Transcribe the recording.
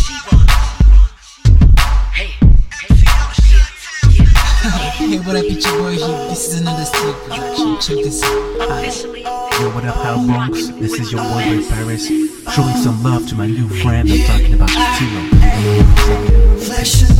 Hey, what up, it's your boy here. This is another Steve production. Check this out. Yo, what up, How Bronx? This is your boy Ray Paris, showing some love to my new friend. I'm talking about Tilo.